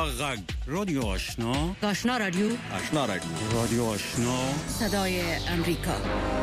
غږ رادیو آشنا رادیو رادیو آشنا صدای امریکا.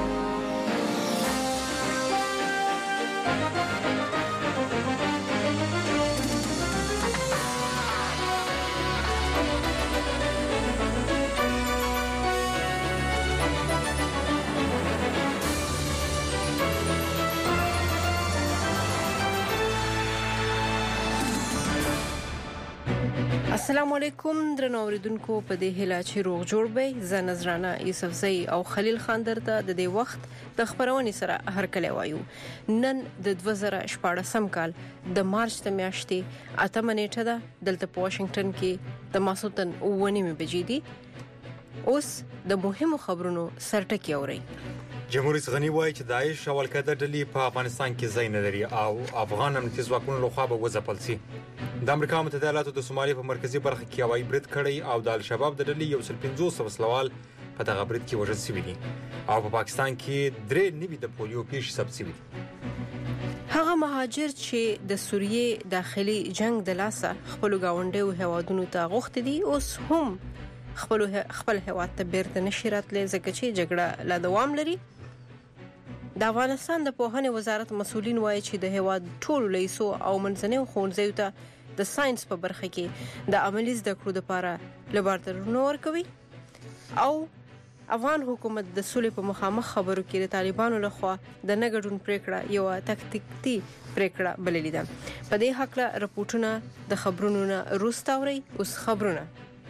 السلام علیکم درنو اوریدونکو، په دې هیله چې روغ جوړ به زه نظرانه یوسفزئی او خلیل خان درته د دې وخت د خبرونې سره هرکلی وایو. نن د 2014 کال د مارچ د میاشتې 8 نیټه ده. دلته په واشنگټن کې د ماسوتن 9 بجې دي. اوس د مهمو خبرونو سرټکی اورئ. جمهوریت غنی وایي چې داعش او القاعده ډلې په افغانستان کې ځای نه لري او افغان امنیتي ځواکونو لخوا به وځپل شي. د امریکا متحده ایالاتو د سومالیا په مرکزی برخه کې هوایي برید کړی او د الشباب د ډلې 150 وسلوال په دغه برید کې وژل شوي دي او په پاکستان کې 3 نوي د پولیو پیښې ثبت شوي دي. هغه مهاجر چې د سوریې داخلي جنگ د لاسه خپل گاونډیو هوادونو ته غوښتي دي، اوس هم خپل هواد ته بیرته نشي راتلی ځکه چې جګړه لا دوام لري. د افغانستان د پوهنې وزارت مسؤلین وایي چې د هواد ټولو لیسو او منځنیو ښوونځیو ته د ساينس په برخه کې د عملي زده کړو لپاره لابراتوارونه ورکوي او افغان حکومت د سولې په مخامخ خبرو کې د طالبانو لخوا د نګډون پریکړه یو تکتیکي پریکړه بللې ده. په دې حق له رپورټونه د خبرونو نه روستاوري. اوس خبرونه.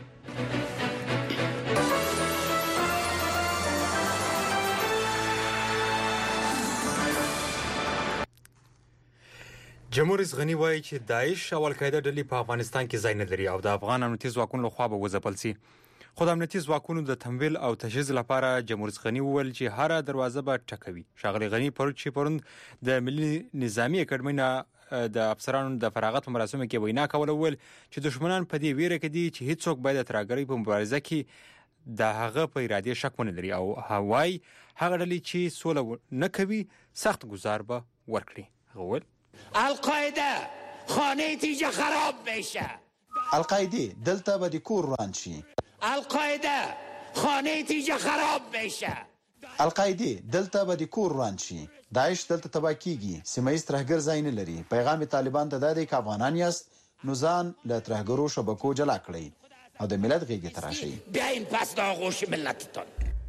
جمهوریت غنی وایي چې داعش او القاعده ډلې په افغانستان کې ځای نه لري او د افغان امنیتي ځواکونو لخوا به وځپل شي. خو د امنیتي ځواکونو د تمویل او تجهیز لپاره جمهوریت غنی وویل چې هر دروازه به ټکوي. شاغلی غنی پرون د ملي نظامی اکیډمۍ نه د افسرانو د فراغت په مراسمو کې وینا کوله، ویل چې دشمنان په دې ویره کې دي چې هیڅوک باید ترهګرۍ په مبارزه کې د هغه په اراده شک ونه لري او هوای هغه ډلې چې سوله نه کوي سخت گزار به ورکړي. هغه القاعده خانه تیجه خراب بشه. القاعده دلته به د کور روان شي. القاعده خانه تیجه خراب بشه. القاعده دلته به د کور روان شي. داعش دلته تبا کیږي. سیمایي ترهګر ځای نه لري. پیغام طالبان ته د افغانان یاست نو ځان له ترهګرو شبکو جلا کړئ او د ملت غیږ تراشي. بیاین پس د آغوش ملتتون.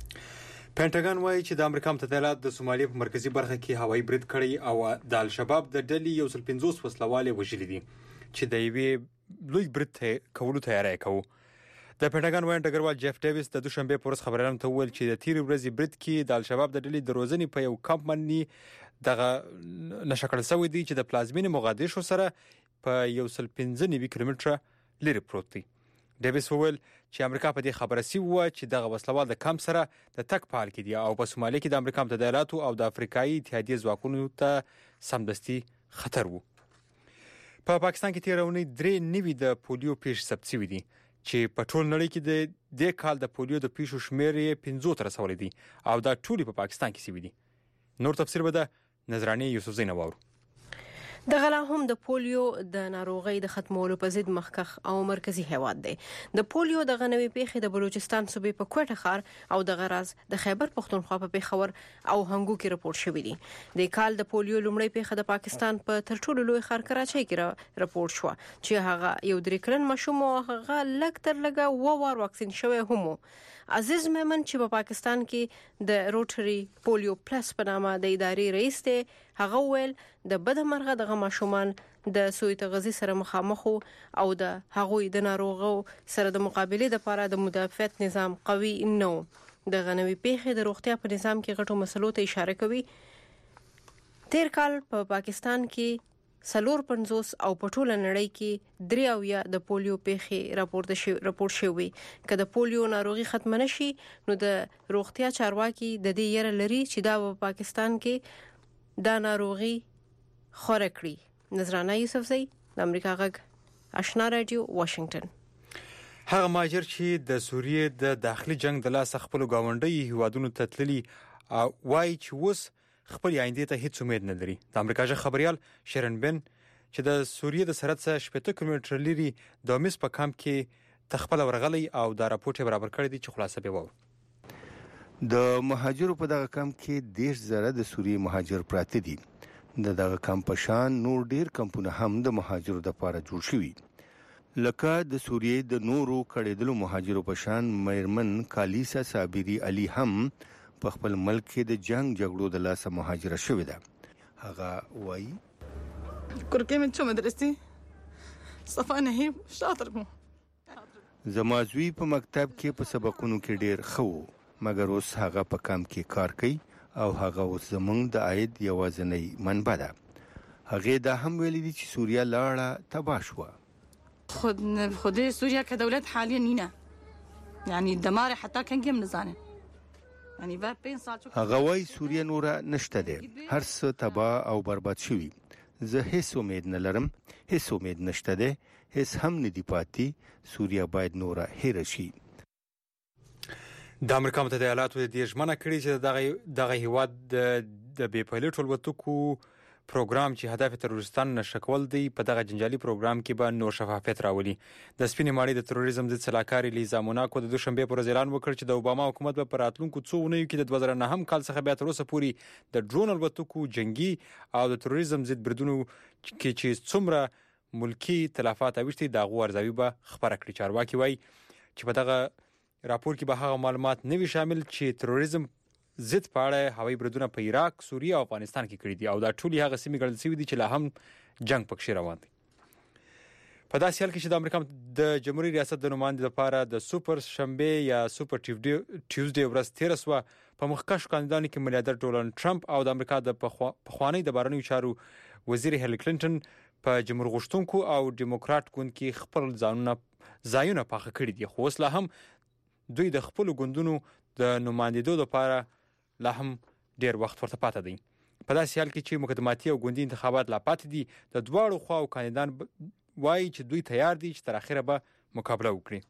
پینټاګن وایي چې د امریکا متحده ایالات د سومالیا په مرکزی برخه کې هوایي برید کړی او د الشباب د ډلې 150 وسلوال وژلي دي چې د یوې لوی برید کولو تیاری کوي. د پینټاګن وایي ډګروال جیف ډیویس د دوشنبه پورس خبريالانو ته ویل چې د تیر ورځې برید کې د الشباب د ډلې د روزنې په یو کمپ باندې دغه نشکل شوی دی چې د پلازمین مقدشو سره په 115 کیلومتره لري پروت دی. ډیویس وویل چې امریکا په دې خبره سی و چې دغه وسلوال د کم سره د تک پال کې دي او په سومالیا کې د امریکا متحده ایالاتو او د افریقایي اتحادیې ځواکونو ته سمدستي خطر وو. په پاکستان کې تیر اونۍ 3 نوي د پولیو پیښې ثبت شوي دي چې په ټول نړۍ کې د کال د پولیو د پیښو شمېر یې 15 ته رسولې دي او دا ټول په پاکستان کې شوي دي. نور تفسیر به د نظرانه یوسفزئی نواورو. د غلا هم د پولیو د ناروغۍ د ختمولو په ضد مخکخ او مرکزی هیواد دی. د پولیو د غنوي پیښې د بلوچستان صوبې په کوټه ښار او د غراز د خیبر پختونخوا په پیښور او هنګو کې راپور شوی دی. د کال د پولیو لومړی پیښه د پاکستان په تر ټولو لوی ښار کراچۍ کې راپور شو چې هغه یو 3 کلن ماشوم او هغه لږ تر لږه 2 وار واکسین شوی هم. عزیز میمن چې په پاکستان کې د روټري پولیو پلس په نامه د ادارې رئیس دی، هغه ویل د بدمرغه دغه ماشومان د سوی تغذیه سره مخامخ او د هغوی د ناروغو سره د مقابله لپاره د مدافعت نظام قوي نه و. د غنوي پیښې د روغتیا په نظام کې غټو مسلو ته اشاره کوي. تیر کال په پاکستان کې 450 او په ټوله نړۍ کې 3 د پولیو پیښې راپور شوی. که د پولیو ناروغي ختم نشي نو د روغتیا چارواکي د دې یره لري چې دا په پاکستان کې دا ناروغي خور کړی. نظرانه یوسفزئی، د امریکا غږ آشنا رادیو، واشنگټن. هغه مهاجر چې د سوریې د داخلي جنگ د لاسه خپل گاونډي هیوادونو ته تللي وایي چې اوس خپل آینده ته هیڅ امید نه لري. د امریکا ژبه خبريال شرن بن چې د سوریې د سرحد څخه 70 کیلومتر لري د مس په کمپ کې تخپل ورغلی او دا راپورټ برابر کړی دی چې خلاصه به وو. د مهاجرو په دغه کمپ کې 10,000 د سوریې مهاجر پراته دي. دغه کمپ په شان نور ډیر کمپونه هم د مهاجرو لپاره جوړ شوي. لکه د سوریې د نورو کړېدلو مهاجرو په شان مېرمن کالیسا صابری علي هم په خپل ملک کې د جنگ جګړو د لاسه مهاجره شوې ده. هغه وایي كركمت شو مدرستي صفانه هي شاطر مو زما زوی په مکتب کې په سبقونو کې ډیر ښه و، مګر اوس هغه په کام کې کار کوي او هغه اوس زموږ د عاید یوازینۍ منبع ده. هغه دا هم ویلي دي چې سوریا لاړه تباه شوه. خود سوريا كدولة حاليا نينا يعني الدمار حتى كان جم نزانه يعني بعد 5 ساعات هغه وای سوریا نور نشته ده، هر څه تباه او برباد شوی. زه هیڅ امید نه لرم، هیڅ امید نشته ده، هیڅ هم نه دی پاتې. سوریا باید نور هیر شي. د امریکا متحده ایالاتو د دې ژمنه کړې چې دغه هیواد د بې پایلې ټولوتکو پروګرام چې هدف تروریستان نشکول دی په دغه جنجالي پروګرام کې به نور شفافیت راولي. د سپینې ماڼۍ د تروریزم د سلاکار لیزا موناکو د دوشنبه پر ورځ اعلان وکړ چې د اوباما حکومت به پر راتلونکو څو اونیو کې د 2009 کال څخه بیا تر اوسه پورې د ډرون الوتکو جنگي او د تروریزم ضد بریدونو کې چې څومره ملکی تلفات اوښتي دغه ارزوي به خبره کړي. چارواکي وایي چې په دغه راپور کې به هغه معلومات نه وي شامل چې تروریزم ضد په اړه هوایي بریدونه په عراق، سوریه او افغانستان کې کړي دي او دا ټول هغه سیمې ګڼل شوي دي چې لا هم جنگ پکې روان دی. په داسې حال کې چې د امریکا د جمهوریت ریاست د نمائندې لپاره د سوپر شنبه یا سوپر ټیوزډے ورځ 13 سوه په مخکښ کاندیدانو کې میلیاردر ډونالد ټرمپ او د امریکا د پخوانی د بهرنیو چارو وزیر هیلری کلینټن په جمهور غوښتونکو او دیموکرات ګوند کې خپل ځایونه پاخه کړي دي، خو اوس لا هم دوی د خپل ګوندونو د نمائندېدو لپاره لا هم ډیر وخت ورته پاتې دی. په داسې حال کې چې مقدماتي او ګوندي انتخابات لا پاتې دي، د دواړو خواو کاندیدان وایي چې دوی تیار دي چې تر اخره به مقابله وکړي.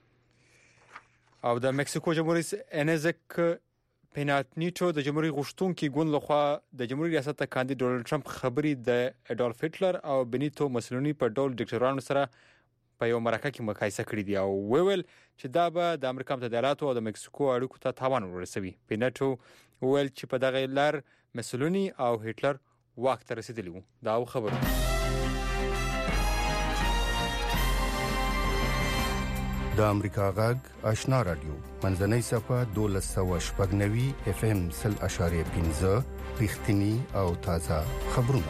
او د مکسیکو جمهوریت انزک پیناتنیټو د جمهوریت غوښتونکي ګوند لخوا د جمهوریت ریاست کاندید ډونالد ټرمپ خبري د اډولف هټلر او بنیتو مسولینی په ډول ډیکټرانو سره په یو مرکه کې مقایسه کړې دي او ویل چې دا به د امریکا متحده ایالاتو او د مکسیکو اړیکو ته تاوان ورسوي. پیناټو ویل چې په دغه لار مسولینی او هټلر واک ته رسیدلی وو. دا خبره د امریکا غږ آشنا رادیو منځنۍ صفه 1290 FM 0.5 رښتینی او تازه خبرونه.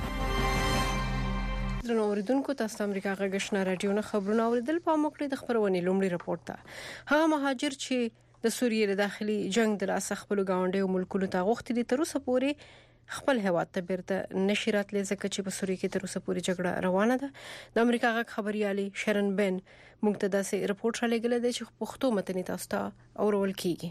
درنو اوریدونکو تاسو امریکا غږ آشنا رادیو نه خبرونه اوریدل په موکړه د خبرونې لومړی راپورټ ته. هغه مهاجر چې د سوریې د داخلي جنگ د لاسه خپل گاونډي او ملکونو ته غوښتي دي تر اوسه پورې خپل هیواد ته بیرته نشي راتللی ځکه چې په سوریې کې تر اوسه پورې جګړه روانه ده. د امریکا غږ خبريالي شرن بن موږ ته داسې رپورټ را لګل دی چې پښتو متن تاسو ته اورول کیږي.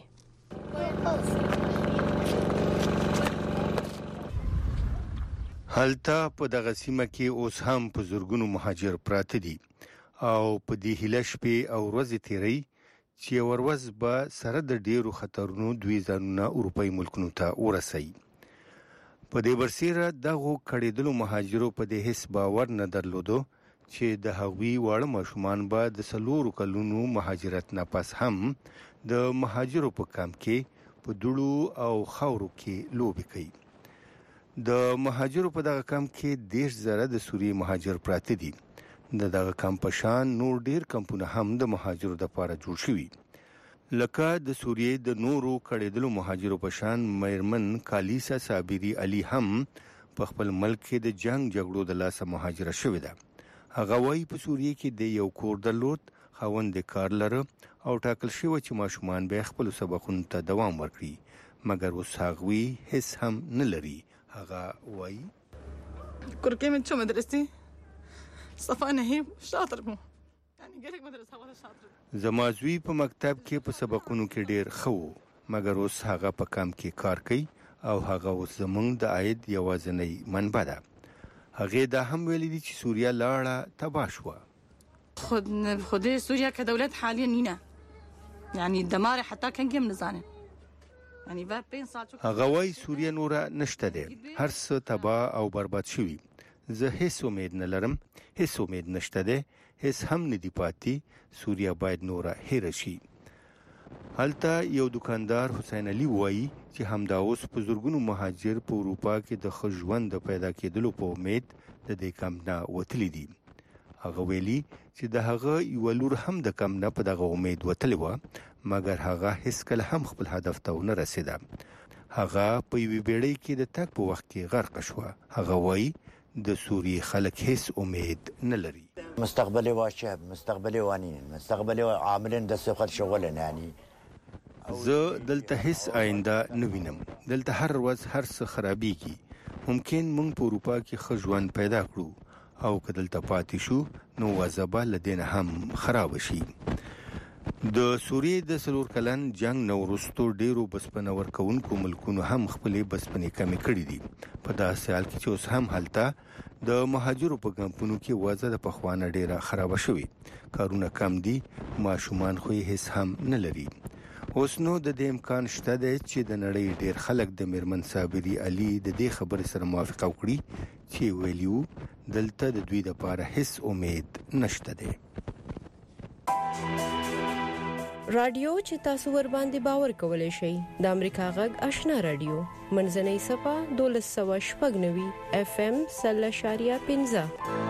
هلته په دغه سیمه کې اوس هم په زورګونو مهاجر پراته دي او په دې هیله شپې او ورځې تیری چې ورځ به سره د ډیرو خطرونو دوی ځانونه اروپאי ملکونو ته ورسي. په دې برسېره دغه کړېدلو مهاجرو په دې هیڅ باور نه درلودو چې د هغوی واړه ماشومان به د 4 کلونو مهاجرت نه پس هم د مهاجرو په کمپ کې په دوړو او خاورو کې لوبي کوي. د مهاجرو په دغه کمپ کې 10,000 د سوریې مهاجر پراته دي. دغه کمپ په شان نور ډیر کمپونه هم د مهاجرو لپاره جوړ شوي. لکه د سوریې د نورو کړېدلو مهاجرو په شان مېرمن کالیسا صابری علي هم په خپل ملک کې د جنگ جګړو د لاسه مهاجره شوې ده. هغه وايي په سوریې کې د یو کور درلود، خاوند کار لره او ټاکل شوی چې ماشومان به خپل سبقونو ته دوام ورکړي، مګر اوس هغوی هیڅ هم نه لري. هغه وايي كركمت شو مدرستي صفانه هي شاطر مو يعني قالك مدرسه ولا شاطر. زما زوی په مکتب کې په سبقونو کې ډیر ښه و، مګر اوس هغه په کام کې کار کوي او هغه اوس زموږ د عاید یوازینۍ منبع ده. هغه دا هم ویلي دي چې سوریا لاړه تباه شوه. خود سوريا كدولة حاليا نينا يعني الدمار حتى كان جم نزانه يعني بعد 5 ساعات هغه وای سوریا نور نشته ده، هر څه تباه او برباد شوی. زه هیڅ امید نه لرم، هیڅ امید نشته ده، هیڅ هم نه دی پاتې. سوریه باید نوره هیر شي. هلته یو دکاندار حسین علي وایي چې همدا اوس په زرګونو مهاجر په اروپا کې د ښه ژوند د پیدا کېدلو په امید د دې کمپ نه وتلي دي. هغه ویلي چې د هغه یو لور هم د کمپ نه په دغه امید وتلی وه، مګر هغه هیڅکله هم خپل هدف ته ونه رسېده. هغه په یوې بیړۍ کې د تګ په وخت کې غرق شوه. هغه وایي د سوریې خلک هیڅ امید نه لري. مستقبلي واشه، مستقبلي وانین، مستقبلي عاملين د سفر شغلن. يعني زه دلته هیڅ آینده نه وینم. دلته هر ورځ هر څه خرابېږي. ممکن موږ په اروپا کې ښه ژوند پیدا کړو او که دلته پاتې شو نو وضع به له دې نه هم خراب شي. د سوریې د 4 کلن جنگ نه وروسته ډیرو بسپنه ورکوونکو ملکونو هم خپلې بسپنې کمې کړې دي. په داسې حال کې چې اوس هم هلته د مهاجرو په کمپونو کې وضع د پخوانه ډیره خراب شوې. کارونه کم دي، ماشومان خو هیڅ هم نه لري. اوس نو د دې امکان شته دی چې د نړۍ ډیر خلک د میرمن صابري علي د دې خبرې سره موافقه وکړي چې ویلیو دلته د دوی لپاره هیڅ امید نشته دی. رادیو چې تاسو ور باندې باور کولای شئ د امریکا غږ آشنا رادیو منځنۍ صفه 1290 FM 0.15.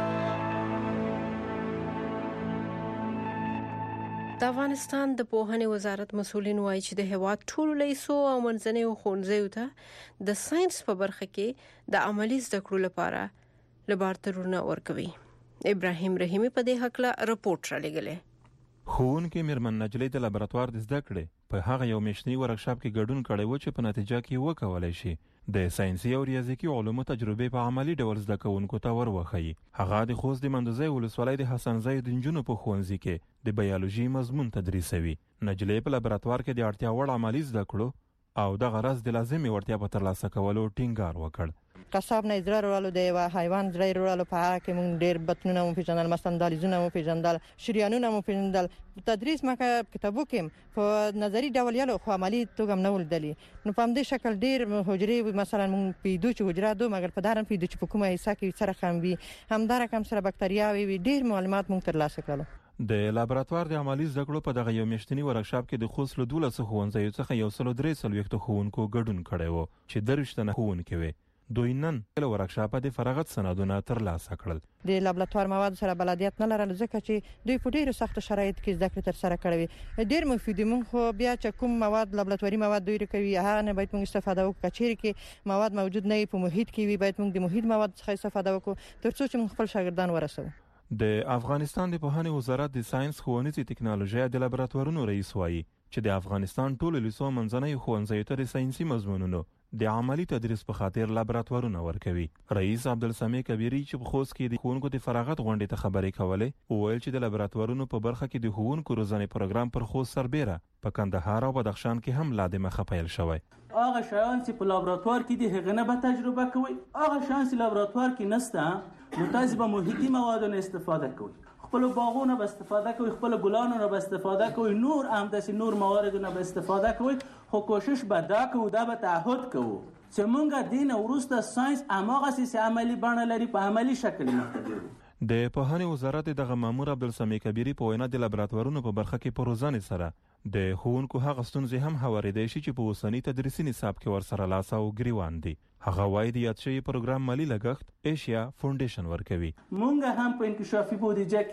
د افغانستان د پوهنې وزارت مسولین وایي چې د هیواد ټولو لیسو او منځنیو ښوونځیو ته د ساينس په برخه کې د عملی زده کړو لپاره لابراتوارونه ورکوي. ابراهیم رحیمی په دې حق له رپورټ را لګلې. ښوونکې میرمن نجلۍ د لابراتوار د زده کړې په هغه یو میاشتني ورکشاپ کې ګډون کړی و چې په نتیجه کې وکولای شي د ساينسي او ریاضیکي علومو تجربې په عملی ډول زده کوونکو ته وروخی. هغه د خوست د مندوزي ولسوالۍ د حسن زید انجونو په ښوونځي کې د بیولوژي مضمون تدریسوي. نجلۍ په لابراتوار کې د اړتیا وړ عملی زده کړو او د غرض د لازمي وړتیا په ترلاسه کولو ټینګار وکړ. قصاب نه زړه ورالو د یو حیوان زړه ورالو په هغه کې مونږ ډېر بتنونه مو پیژندل، مثلا دالیزونه مو پیژندل، شریانونه مو پیژندل. تدریس مکه کتابو کې په نظری ډول یالو خو عملی توګه نه ولیدلی. نو په دې شکل ډېر حجرې مثلا مونږ پیدو چې حجره دو مګر په دارن پیدو چې په کومه حصہ کې سره خام وي همدار کم سره بکټریاوي وي ډېر معلومات مونږ ترلاسه کړل. د لابراتوار د عملی زده کړو په دغه یو میاشتنی ورکشاپ کې د خوست له 12 ښوونځیو څخه 103 ښوونکو ګډون کړی وو چې 23 تنه ښوونکي وي. دوی نن له ورکشاپ د فراغت سندونه ترلاسه کړل. د لابراتوار مواد سره بلدیت نه لرل ځکه چې دوی په ډیرو سخت شرایط کې زده کړې تر سره کړې. ډیر مفید مونږ خو بیا چې کوم مواد لابراتواري مواد دوی کوي هغه نه باید موږ استفاده وکړو. چیرې کې مواد موجود نه په محیط کې وي باید موږ د محیط مواد څخه استفاده وکړو ترڅو چې موږ خپل شاګردان ورسوو. د افغانستان د پوهنې وزارت د ساينس ښوونځي ټکنالوژي د لابراتوارونو رئیس وایي چې د افغانستان ټول لیسو منځنۍ ښوونځیو ته د ساينسي مضمونونو د عملی تدریس په خاطر لابراتوارونه ورکوي. رئیس عبدالسمیع کبیری چې په خوست کې د ښوونکو د فراغت غونډې ته خبرې کولې وویل چې د لابراتوارونو په برخه کې د ښوونکو روزنې پروګرام پر خوست سربېره په کندهار او بدخشان کې هم لا د مخه پیل شوی. هغه شیان چې په لابراتوار کې د هغه نه به تجربه کوي، هغه شیان چې لابراتوار کې نشته نو تاسو به محیطي موادو نه استفاده کوئ، خپل باغونو به استفاده کوئ، خپل ګلانو نه به استفاده کوئ، نور هم داسې نور موارد نه به استفاده کوئ. خو کوشش به دا کوو دا به تعهد کوو چې مونږ دین وروسته ساينس اماغه عملی بڼه لري په عملی شکل مخته. د پوهنې وزارت دغه مامور عبدالسمیع کبیری په وینا د لابراتوارونو په برخه کې په روزنې سره د ښوونکو هغه ستونزې هم هوارېدای شي چې په اوسني تدریسي نصاب کې ورسره لاس او ګریوان دي. هغه وایي د یاد شوي پروګرام مالي لګښت ایشیا فاونډیشن ورکوي. مونږ هم په انکشافي بودیجه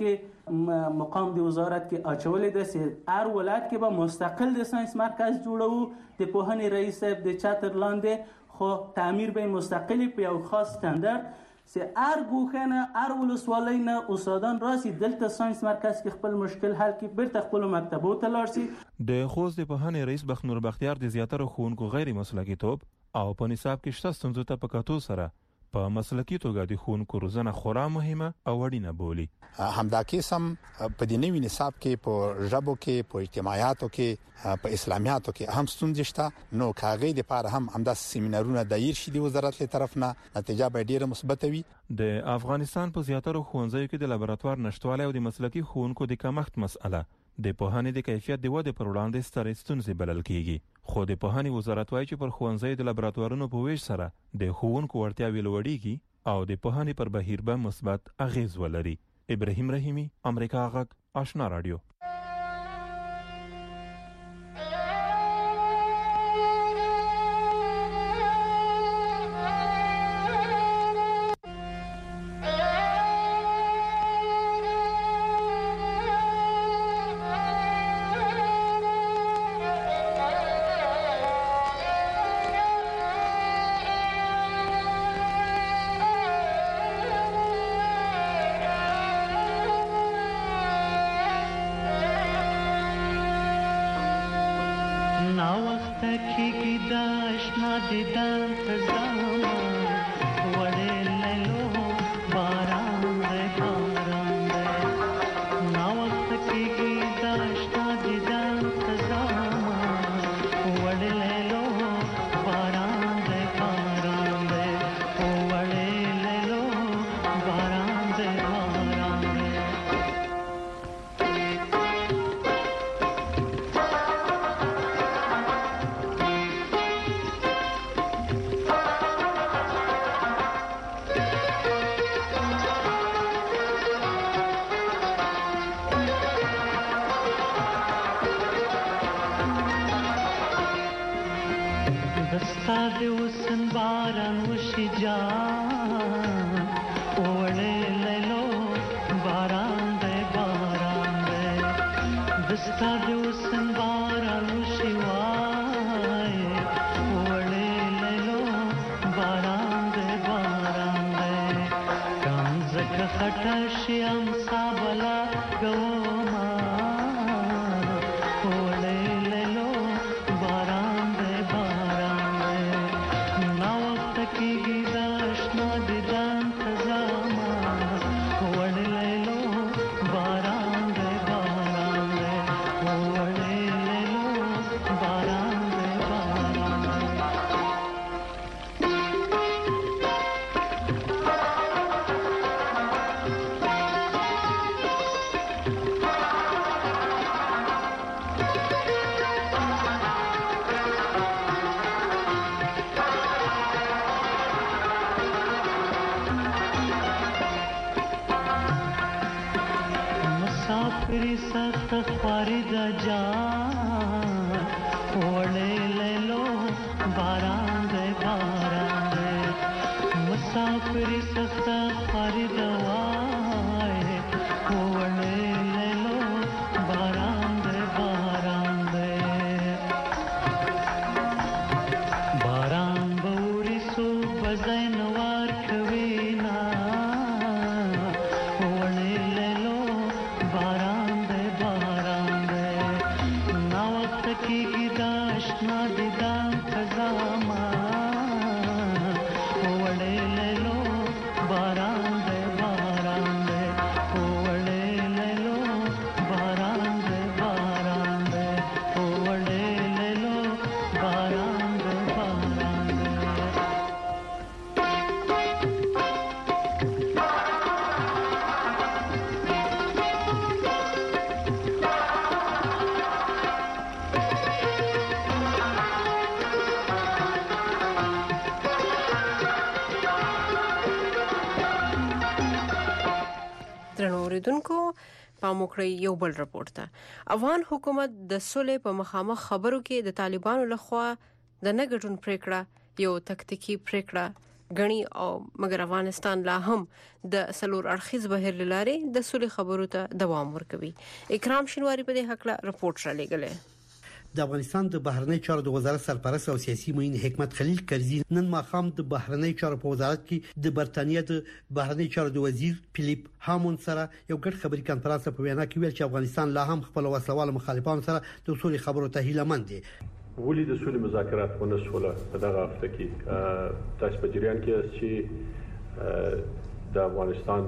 کې مقام د وزارت کې اچولې ده چې هر ولایت کې به مستقل د ساينس مرکز جوړو. د پوهنې رئیس صاحب د چتر لاندې خو تعمیر به مستقلی په یو خاص سټانډرډ چې هر ګوښه نه هر ولسوالۍ نه استادان راسي دلته ساينس مرکز کې خپل مشکل حل کړي بیرته خپل مکتبو ته لاړ شي. د خوست د پوهنې رئیس بخنور بختیار د زیاتره ښوونکو غیر مسلکي توب او په نصاب کې شته ستونزو ته په کتو سره په مسلکي توګه د ښوونکو روزنه خورا مهمه او اړینه بولي. همدا کیسم په دې نوي نصاب کې په ژبو کې په اجتماعاتو کې په اسلامیاتو کې هم ستونزې شته. نو کاغې د پاره هم سیمینارونه دایر شي د وزارت له طرف نه نتیجه به ډیره مثبت وي. د افغانستان په زیاتره ښوونځیو کې د لابراتوار نشټوالی او د مسلکي ښوونکو د کمښت مسأله د پوهنې د کیفیت د ودې پر وړاندې سترې ستونزې بلل کیږي. خو د پوهنې وزارت وایي چې پر ښوونځیو د لابراتوارونو په ویش سره د ښوونکو وړتیاوې لوړېږي او د پوهانې پر بهیر به مثبت اغیز ولري. ابراهیم رحیمی، امریکا غږ، آشنا رادیو. پاموکړی یو بل رپورت ته. افغان حکومت د صلح په مخامخ خبرو کې د طالبانو لخوا د نګټون پریکړه یو تکتیکی پریکړه غني او مګر افغانستان لا هم د سلور اړخیز بهیر لاري د صلح خبرو ته دوام ورکوي. اکرام شینواری په دې حق له رپورت را لګلې. د افغانستان د بهرنی چارو د وزارت سرپرست او سیاسي معین حکمت خلیل کرزي نن ماخام د بهرنی چارو په وزارت کې د برتانیا د بهرنی چارو د وزیر فلیپ هامون سره یو ګډ خبري کانفرنس په وینا کې ویل چې افغانستان لا هم خپل وسلوال مخالفانو سره د صلح خبرو ته هیله مند دي. ولې د صلح مذاکرات ونه شول په دغه هفته کې تاسو په جریان کې چې د افغانستان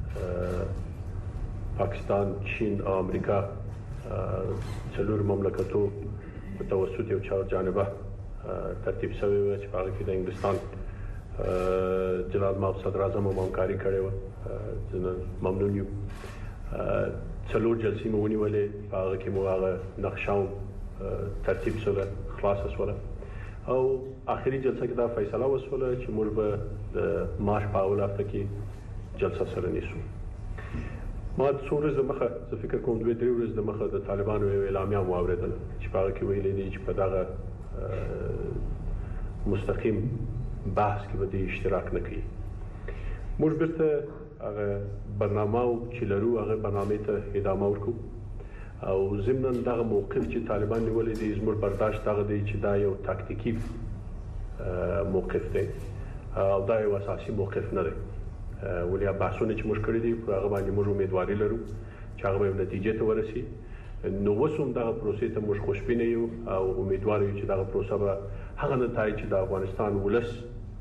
پاکستان چین او امریکا څلور مملکتو په توسط یو چار جانبه ترتیب شوی و چې هغه کې د انګلستان جناب محمد صدر اعظم همکاري کړې و. ممنون یو. څلور جلسې مو ونیولې، هغه کې مو هغه نقشه ترتیب شوه، خلاص شوه او اخري جلسه کې دا فیصله وشوله چې موږ به د مارچ په اول هفته کې جلسه سره نیسو. ما څو ورځې مخه زه فکر کوم 2-3 ورځې مخه د طالبانو یو اعلامیه مو اوریدل چې په هغه کې ویلي دي چې په دغه مستقیم بحث کې به د اشتراک نه کوي. موږ بیرته هغه برنامه چې لرو هغه برنامه ته ادامه ورکو او ضمن دغه موقف چې طالبان نیولې دي زموږ برداشت دغه دی چې دا یو تاکتیکی موقف دی او دا یو اساسي موقف نه دی. ولیا بحثونه چې موږ کړی دي په هغه باندې موږ امیدواري لرو چې هغه به نتیجه ته ورسي. نو وسوم دغه پروسې ته موږ خوشبینه یو او امیدوار یو چې دغه پروسه به هغه نتایج چې د افغانستان ولس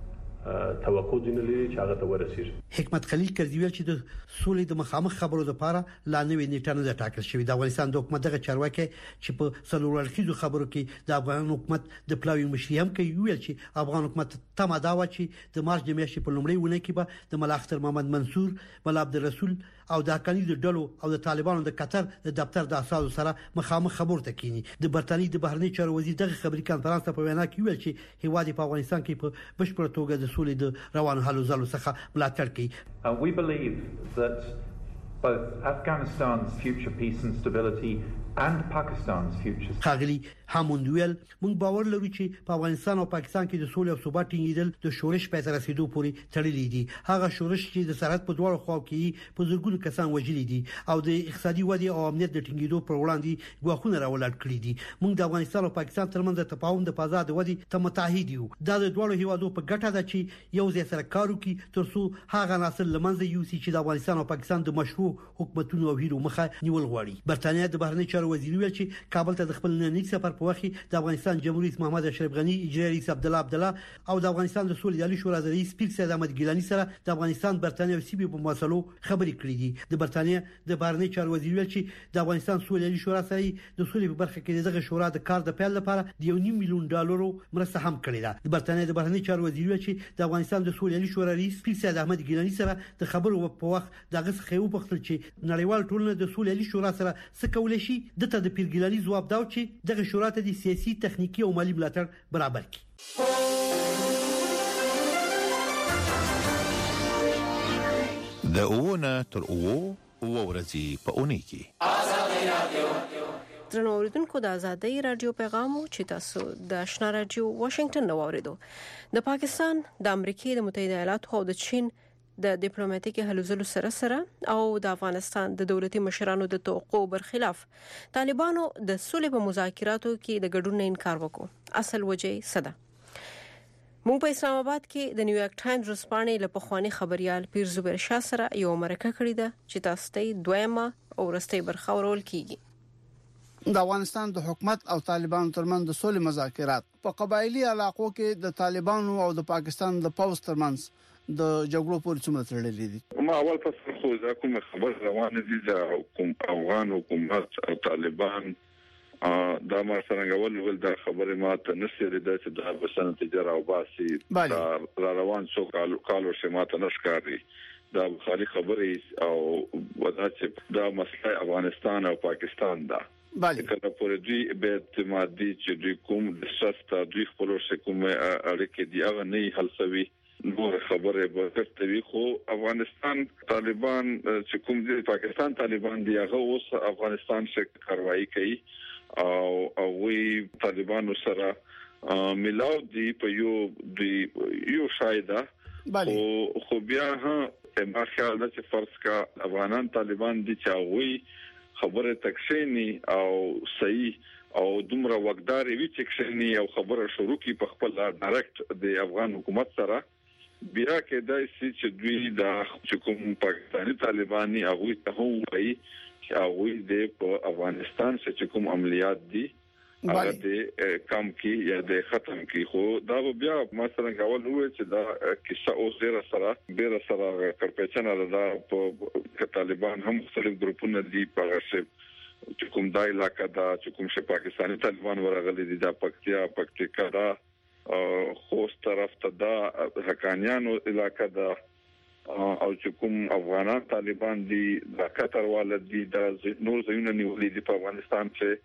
توقع دي نه لري چې هغه ته ورسیږي. حکمت خلیل کردیویل چې د سولې د مخامخ خبرو لپاره لا نوې نیټه نه ټاکل شوې. د افغانستان د حکومت دغه چارواکي چې په څلورلخیزو خبرو کې د افغان حکومت د پلاوی مشري هم کوي ویل چې افغان حکومت تمه دا و چې د مارچ د میاشتې په لومړۍ ونه کې به د ملا اختر محمد منصور، ملا عبدالرسول او د حقانی د ډلو او د طالبانو د قطر د دفتر د اساسو سره مخامخ خبرو ته کینی. د برتانی د بهرنی چارو وزیر دغه خبري کانفرنس په وینا کې ویل چې هیواد په افغانستان کې په بشپړ توګه د سولې د روان حل زلو څخه ملاتړ کوي. We believe that both Afghanistan's future peace and stability and Pakistan's future. خاغلی هموندویل موږ باور لرو چې په افغانستان او پاکستان کې د سولې او ثبات ټینګېدل د شورش په تر رسیدو پورې تړلي دي. هغه شورش چې د سرحد په دواړو خواو کې په زرګونو کسان وژلي دي او د اقتصادي ودې او امنیت د ټینګېدو پر وړاندې ګواښونه راولاړ کړي دي. موږ د افغانستان او پاکستان ترمنځ د تفاهم د فضا د ودې ته متحد یو. دا د دواړو هیوادو په ګټه ده چې یو ځای سره کار وکړي ترڅو هغه نسل لمنځه یوسي چې د افغانستان او پاکستان د مشروع حکومتونو او هیرو مخه نیول غواړي. برتانیا د بهرنی چارو وزیر ویل چې کابل ته د خپل نننی سفر په وخت د افغانستان جمهوریت محمد اشرف غنی، اجرایي رئیس عبدالله او د افغانستان د سولې عالی شورا رئیس پیر سید احمد ګیلانی سره د افغانستان برتانیا او سیمې په مسلو خبرې کړې دي. د برتانیا د بهرنی چارو وزیر ویل چې د افغانستان سولې عالی شورا سره د سولې په برخه کې دغه شورا د کار د پیل لپاره د $1.5 میلیون مرسته هم کړې ده. د برتانیا د بهرنی چارو وزیر ویل چې د افغانستان د سولې عالی شورا رئیس پیر سید احمد ګیلانی سره د خبرو په وخت دغه څخه یو پختل چې نړیوال ټولنه د سولې عالی شورا سره څه کولای شي. دته د پیر ګیلانی ځواب دا چې دغه شورا ته د سیاسي، تخنیکی او مالی ملاتړ برابر کړي. د اوونه تر اوو ورځې په اونۍ کې آزادۍ رادیو ترنو اوریدونکو د آزادۍ رادیو پیغام چې تاسو د آشنا رادیو واشنگټن نو اوریدو. د پاکستان، د امریکای د متحده ایالاتو او د چین د ډیپلوماټیکي هلو ځلو سره او د افغانستان د دولتي مشرانو د توقع برخلاف طالبانو د سولې په مذاکراتو کې د ګډون نه انکار وکړ. اصل وجه صدا موږ په اسلام آباد کې د نیویارک ټایمز رسپانې له پخوانی خبريال پیر زبیر شاه سره یو مرکه کړې ده چې تاسو ته دویمه او ورستۍ برخه ورول کیږي. د افغانستان د حکومت او طالبانو ترمنځ د سولې مذاکرات په قبایلی علاقو کې د طالبانو او د پاکستان د پوځ ترمنځ د جګړو پورې څومره تړلې دي. ما اول پس خو دا کوم خبر روانه دي د افغان حکومت او طالبان دا ما څنګه ول دا خبره ما ته نسره ده چې دا بسنه تجاره او باسي را روان څو کالو شماته نشکاري دا خالي خبره او ودا چې دا مسله افغانستان او پاکستان ده. کله پورې دوی به اعتمادي چې دوی کوم د سستا دوی خپل کوم اړیکې دی هغه نه حل شوی. نور خبره به ترتوي خو افغانستان طالبان چې کوم دي پاکستان طالبان دی هغه اوس افغانستان څخه کاروایی کوي او وی طالبانو سره ملاو دی په یو شایده خو بیا ما خیال ده چې فرض کا افغانان طالبان دي چې وی خبره تکشینی او صحیح او دومره وقدار وی چې کشینی او خبره شروع کی په خپل ډایرکټ د افغان حکومت سره بیا کې دا چې دوی د کوم پاکستاني طالباني هغه ته وایي چې هغه د افغانستان چې کوم عملیات دي هغه د کم کې یا د ختم کې خو دا بیا مثلا غوړ نو چې دا کیسه اوس ډیر سره کړپچنه ده په طالبان هم مختلف ګروپونه دي په چې کوم دای علاقہ دا چې کوم چې پاکستاني طالبان ورغلي دي د پکتیکا دا خوست طرف ته دا حقانیانو علاقہ دا او چې کوم افغانان طالبان دي د قطر والد دي د نور ځایونه نیولې دي په افغانستان کې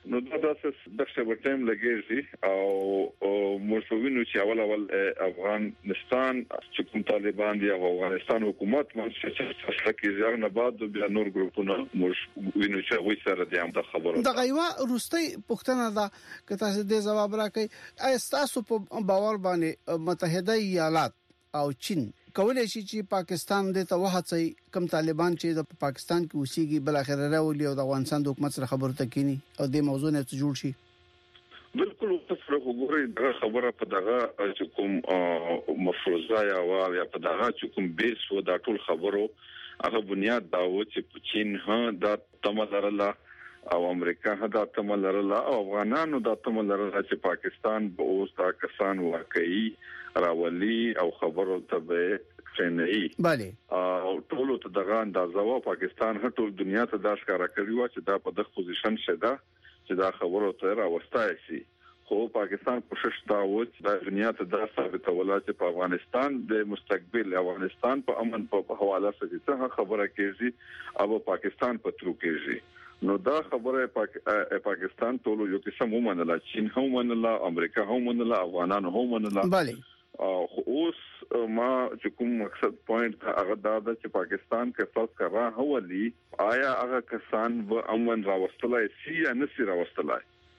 نو دا داسې د څه ټیم لګیږي او موږ چې افغانستان چې کوم طالبان دی او افغانستان حکومت چې څه کې ځای نه بعد بیا نور ګروپونه موږ وینو چې وایي سره د هم خبرو د غیوا روستي پښتنه دا که تاسو دې جواب راکړئ ایا تاسو په باور باندې متحده ایالات او چین کولای شي چې پاکستان د توهڅي کم طالبان چې د پاکستان کې اوسېږي بل اخر راولي او د افغانستان د حکومت سره خبرو ته کینی او د موضوع نه جوړ شي بالکل تاسو وګورئ دا خبره په دغه چې کوم مفروضه یا په دغه چې کوم بیس و دا ټول خبرو هغه بنیاد دا و چې چین ها دا تملرله او امریکا ها دا تملرله او افغانانو دا تملرله چې پاکستان به اوس دا کسان واقعي راولي او خبرو ته به څنګه bale او ټول ته دغه اندازه و پاکستان ټول دنیا ته دا ښکارا کوي چې دا په دغه پوزیشن شته چې دا خبرو ته راوستای شي خو پاکستان کوشش دا و چې د دنیا ته دا ثابتوله چې په افغانستان د مستقبل افغانستان په امن په حواله سره څه خبره کیږي او پاکستان په ترو کیږي نو دا خبره پاکستان ټول یو قسم ومنله چین هم ومنله امریکا هم ومنله افغانان هم ومنله bale او اوس ما چې کوم مقصد پوینټ هغه دا ده چې پاکستان کې فاس کرا هولي آیا هغه کسان به امن راوستلای شي یا نشي راوستلای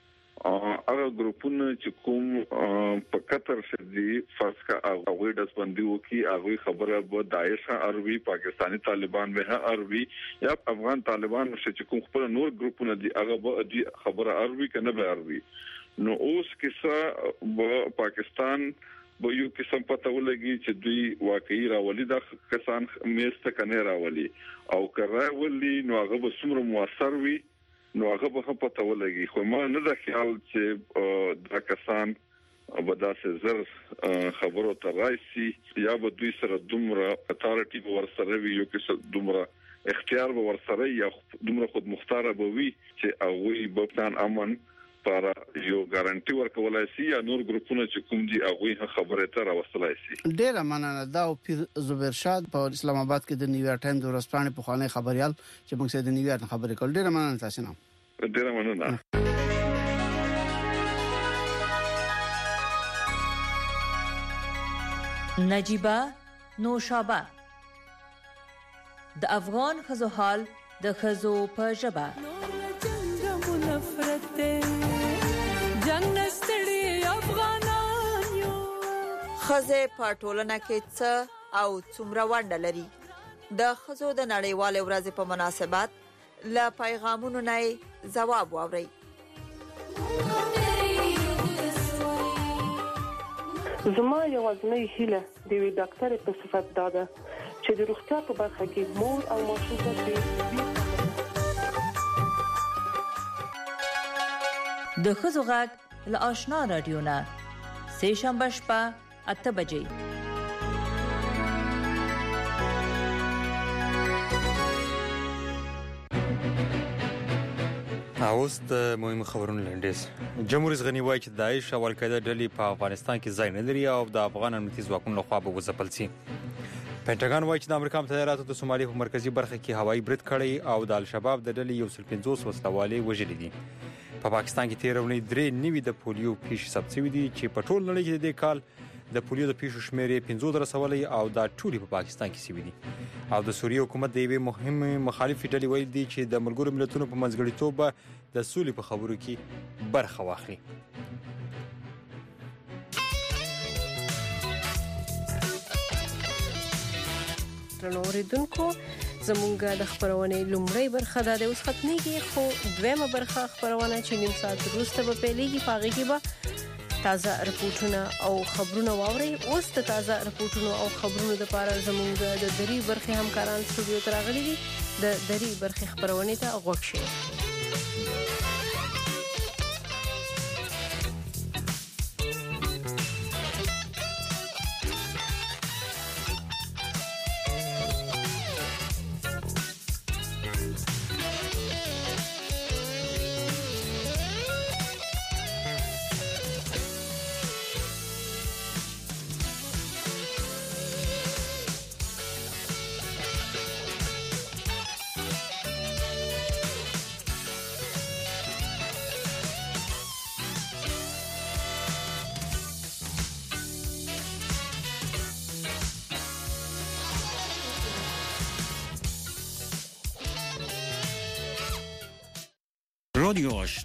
هغه ګروپونه چې کوم په قطر شدي فاس کا هغه د سپندې وکي هغه خبره به داعش اروي پاکستانی طالبان به اروي یا افغان طالبان چې کوم خپل نور ګروپونه دي هغه به خبره اروي کنه به اروي نو اوس کیسه په پاکستان به یو قسم پته ولګي چې دوی واقعي راولي د کسان میسته کنه راولي او کرا ولي نو هغه به څومره موثر وي نو هغه به پته ولګي خو ما نه د خیال چې دا کسان به داسې زر خبرو ته راشي یا به دوی سره دومره اتارټي ورسره وي یو کې دومره اختیار به ورسره یا دومره خود مختاره به وي چې هغه به پلان امن پر یو ګارانټي ورکولای شي یا نور ګروپونه چې کوم دي هغه خبره ته راوستلای شي ډیره مننه دا او پیر زبیر شاد په اسلام آباد کې د نیویارک ټایم د ورځپاڼې په خانه خبريال چې موږ سره د نیویارک خبرې کول ډیره مننه تاسو نه ډیره مننه نجيبه نوشابه د افغان خزو حال د خزو په ژبه خزه په ټولنه کې څه او څومره ونډه لري د خزو د نړیوال ورځ په مناسبت ل پیغامونو نه جواب واوري زما یوازینی هیله د وی ډاکټر په صفت داده چې د روغتیا په برخه کې مور او ماشوم ته د خزو غږ ل آشنا رادیو نه سه شنبه شپه 8 بجې اوس د مهم خبرونو لنډیز جمهوریت غنی وایي چې داعش او القاعده ډلې په افغانستان کې ځای نه لري او د افغان امنیتي ځواکونو لخوا به وځپل شي پینټاګن وایي چې د امریکا متحده ایالاتو د سومالي په مرکزی برخه کې هوایي برید کړی او د الشباب د ډلې 150 وسلوالې وژلي دي په پاکستان کې تیر ونې درې نیوي د پولیو پیښې ثبت شوې دي چې په ټول نړۍ کې د کال د پولیو د پیښو شمېر 15 رسولې او دا ټولي په پاکستان کې شوې دي او د سوریه حکومت د یوې مهمه مخالفې ډلې ویل دي چې د ملګرو ملتونو په منځګړیتوب د سولې په خبرو کې برخه واخلي ترنوریدونکو زمونږ د خبرونې لومړی برخه د اوس ختميږي خو دویمه برخه خبرونه چې نیم ساعت وروسته به پیلېږي پاغي کې به تازه رپورټونه او خبرونه واوري اوس د تازه رپورټونو او خبرونو لپاره زمونږ د دری برخه همکاران سټوډیو ته راغلي دي د دری برخه خبرونه ته غوښ شي رادیو